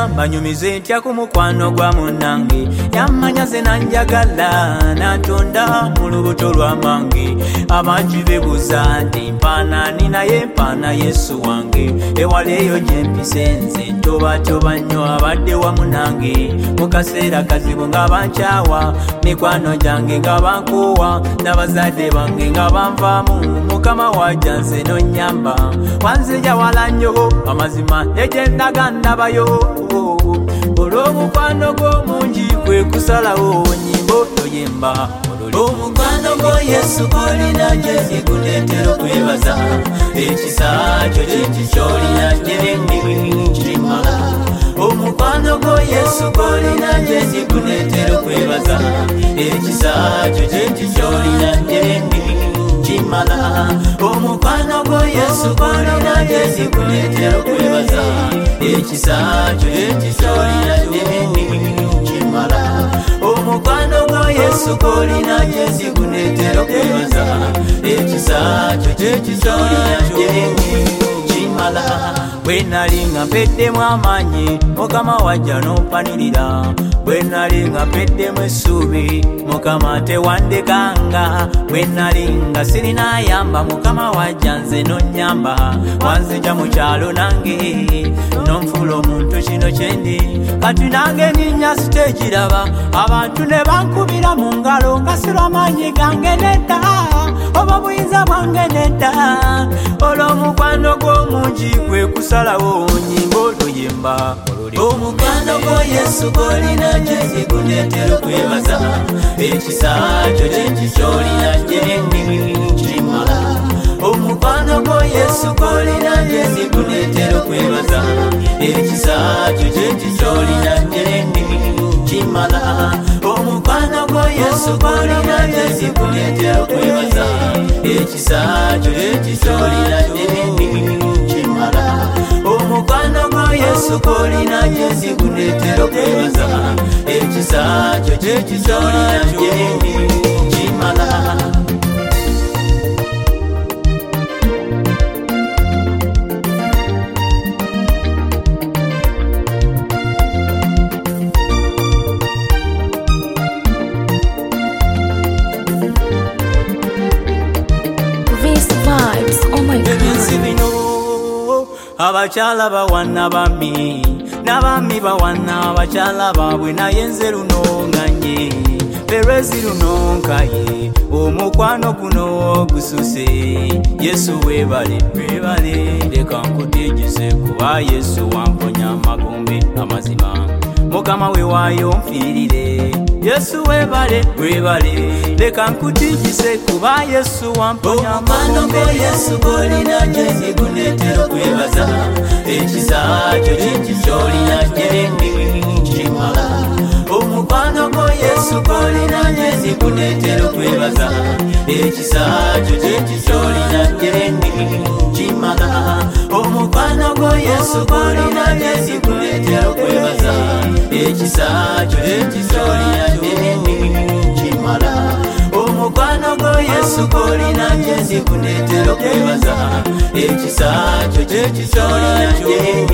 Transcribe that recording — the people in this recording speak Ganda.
nagamba nyumize ntya ku mukwano gwa munnange yammanya ze nanjagala natonda mu lubuto lw'amange abangi bebuuza nti mpaanani naye mpaana Yesu wange ewaleeyo gye mpisenze ntobatoba nnyo abadde wamu nange mu kaseera kazibu nga bankyawa mikwano gyange nga bankuwa n'abazadde bange nga banvaamu mukama wajja nze nonnyamba wanzija wala nnyo amazima egyendaga ndabayo olw'omukwano gw'omungi kwe kusalawo nyimbo toyemba omukwano gwo Yesu gw'olina nje guleetera okwebaza ekisa kyo ky'olina nje kimala omukwano gwo Yesu gw'olina nje guleetera okwebaza ekisa kyo ky'olina nje kimala omukwano gwo Yesu gw'olina nje guleetera okwebaza ekisa kyo ky'olina nje kimala omukwano gwo Yesu gw'olina nje guleetera okwebaza ekisa kyo ky'olina nje kimala bwe nali nga mpeddemu amaanyi mukama wajja n'ompanirira bwe nali nga mpeddemu essuubi mukama tewandekanga bwe nali nga sirina yamba mukama wajja nze nonnyamba wanzija mu kyalo nange n'onfuula omuntu kino kyendi kati nange ninnya sitekiraba abantu ne bankubira mu ngalo nga sirw'amaanyi gange nedda oba buyinza bwange nedda olw'omukwano gw'omungi kwe kusalawo nyimbo toyemba omukwano gwo Yesu gw'olina nje guleetera okwebaza ekisa kyo ky'olina nje kimala omukwano gwo Yesu gw'olina nje guleetera okwebaza ekisa kyo ky'olina nje kimala omukwano gwo Yesu gw'olina nje guleetera okwebaza ekisa kyo ky'olina nje kimala omukwano gwo Yesu gw'olina nje guleetera okwebaza ekisa kyo ky'olina nje kimala abakyala bawana bami n'abami bawana abakyala baabwe naye nze luno nganye perezi luno nkaye omukwano guno gususe Yesu weebale leka nkuteegeze kuba Yesu wamponya amagombe amazima mukama weewaayo nfiirire Yesu weebale leka nkutiigise kuba Yesu wamponya amagombe Yesu gw'olina nje guleetera okwebaza ekisa kyo ky'olina nje kimala omukwano gwo Yesu gw'olina nje guleetera okwebaza ekisa kyo ky'olina nje kimala omukwano gwo Yesu gw'olina nje guleetera okwebaza ekisa kyo ky'olina nje kimala omukwano gwo Yesu gw'olina nje guleetera okwebaza ekisa kyo ky'olina nje